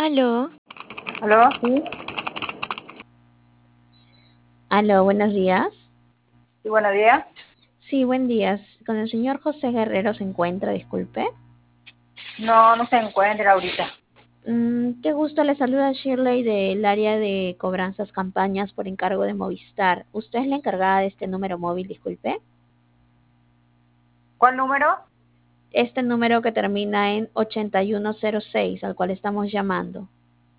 Aló, ¿Aló? Sí, aló, buenos días. sí, buenos días. Sí, buen día. Con el señor José Guerrero se encuentra, disculpe. No, no se encuentra ahorita. Qué gusto, le saluda Shirley del área de cobranzas campañas por encargo de Movistar. ¿Usted es la encargada de este número móvil, disculpe? ¿Cuál número? Este número que termina en 8106, al cual estamos llamando.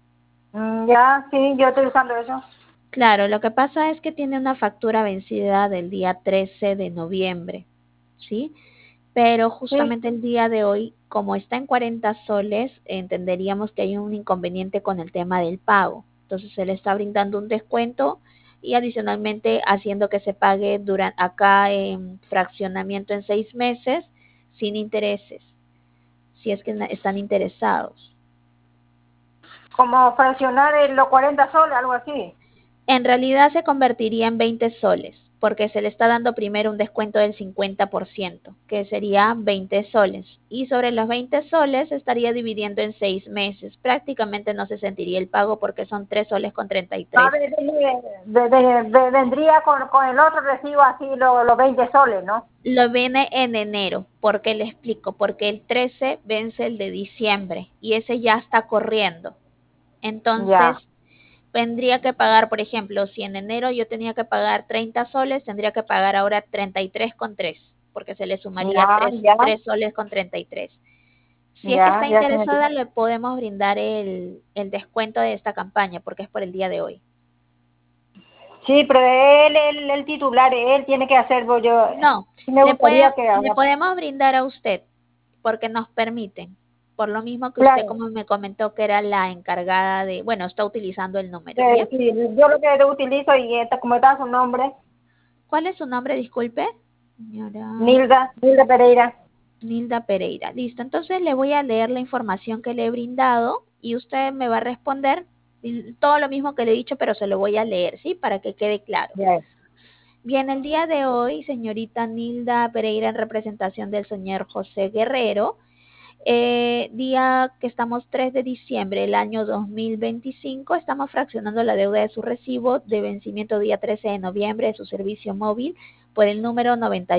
Ya, sí, yo estoy usando eso. Claro, lo que pasa es que tiene una factura vencida del día 13 de noviembre, ¿sí? Pero Sí. justamente el día de hoy, como está en 40 soles, entenderíamos que hay un inconveniente con el tema del pago. Entonces se le está brindando un descuento y adicionalmente haciendo que se pague durante acá en fraccionamiento en 6 meses sin intereses, si es que están interesados. Como fraccionar en los 40 soles, algo así. En realidad se convertiría en 20 soles, porque se le está dando primero un descuento del 50%, que sería 20 soles. Y sobre los 20 soles se estaría dividiendo en 6 meses. Prácticamente no se sentiría el pago porque son 3 soles con Ah, 33. vendría con el otro recibo así los 20 soles, ¿no? Lo viene en enero, porque le explico, porque el 13 vence el de diciembre y ese ya está corriendo. Entonces, Ya, tendría que pagar, por ejemplo, si en enero yo tenía que pagar 30 soles, tendría que pagar ahora 33,3, porque se le sumaría ya, ya, 3 soles con 33. Si es que ya, está ya se me interesada, le podemos brindar el descuento de esta campaña, porque es por el día de hoy. Sí, pero él, el titular, él tiene que hacerlo yo. No, Sí me le gustaría puede, que le haga. podemos brindar a usted, porque nos permiten. Por lo mismo que usted, Claro, como me comentó, que era la encargada de, bueno, está utilizando el número, ¿bien? sí, yo lo que utilizo y como está su nombre, ¿Cuál es su nombre, disculpe? Señora Nilda Pereira. Nilda Pereira. Listo, entonces le voy a leer la información que le he brindado y usted me va a responder todo lo mismo que le he dicho, pero se lo voy a leer, ¿sí? Para que quede claro. Ya. Bien, el día de hoy, señorita Nilda Pereira, en representación del señor José Guerrero, día que estamos 3 de diciembre del año 2025, estamos fraccionando la deuda de su recibo de vencimiento día 13 de noviembre de su servicio móvil por el número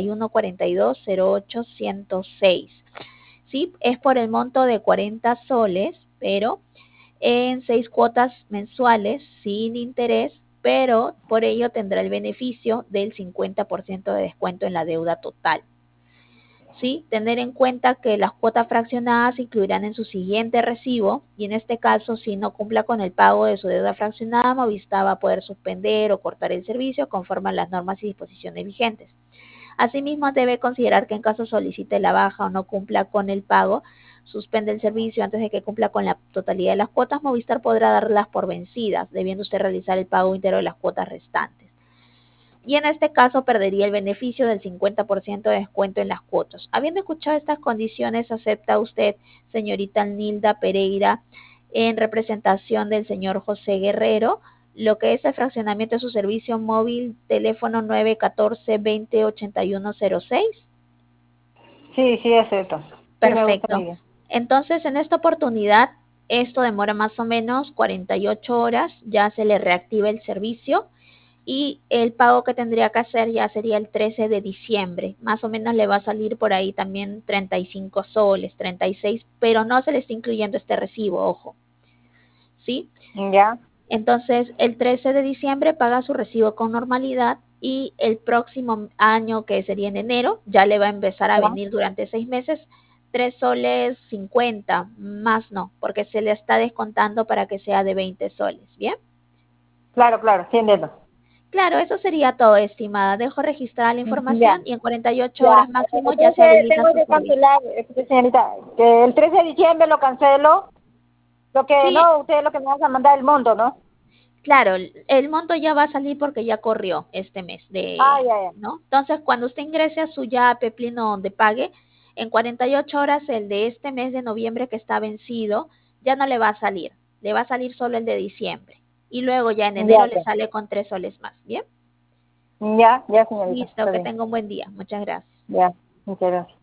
9142080106. ¿Sí? Es por el monto de 40 soles, pero en 6 cuotas mensuales sin interés, pero por ello tendrá el beneficio del 50% de descuento en la deuda total. ¿Sí? Tener en cuenta que las cuotas fraccionadas se incluirán en su siguiente recibo y en este caso, si no cumpla con el pago de su deuda fraccionada, Movistar va a poder suspender o cortar el servicio conforme a las normas y disposiciones vigentes. Asimismo, debe considerar que en caso solicite la baja o no cumpla con el pago, suspende el servicio antes de que cumpla con la totalidad de las cuotas, Movistar podrá darlas por vencidas, debiendo usted realizar el pago íntegro de las cuotas restantes. Y en este caso perdería el beneficio del 50% de descuento en las cuotas. Habiendo escuchado estas condiciones, ¿acepta usted, señorita Nilda Pereira, en representación del señor José Guerrero, lo que es el fraccionamiento de su servicio móvil teléfono 914-208106? Sí, sí, es eso. Sí, me gusta muy Perfecto. bien. Entonces, en esta oportunidad, esto demora más o menos 48 horas, ya se le reactiva el servicio y el pago que tendría que hacer ya sería el 13 de diciembre. Más o menos le va a salir por ahí también 35 soles, 36, pero no se le está incluyendo este recibo, ojo, ¿sí? Ya, Entonces, el 13 de diciembre paga su recibo con normalidad y el próximo año, que sería en enero, ya le va a empezar a ya. venir durante 6 meses 3 soles 50, más no, porque se le está descontando para que sea de 20 soles, ¿bien? Claro, claro, sí, entiendo. Claro, eso sería todo, estimada. Dejo registrada la Ya, información y en 48 ya. horas máximo ya se Entonces habilita tengo su que servicio. cancelar, señorita, que el 13 de diciembre lo cancelo. Lo que Sí, no, usted lo que me vas a mandar el monto, ¿no? claro, el monto ya va a salir porque ya corrió este mes Ah, de, ya, ya. ¿no? Entonces, cuando usted ingrese a su ya Peplino donde pague, en 48 horas el de este mes de noviembre que está vencido ya no le va a salir, le va a salir solo el de diciembre. Y luego ya en Ya, enero le ok. sale con 3 soles más, ¿bien? Ya, ya, señorita, Listo, está que bien. tenga un buen día. Muchas gracias. Ya, muchas gracias.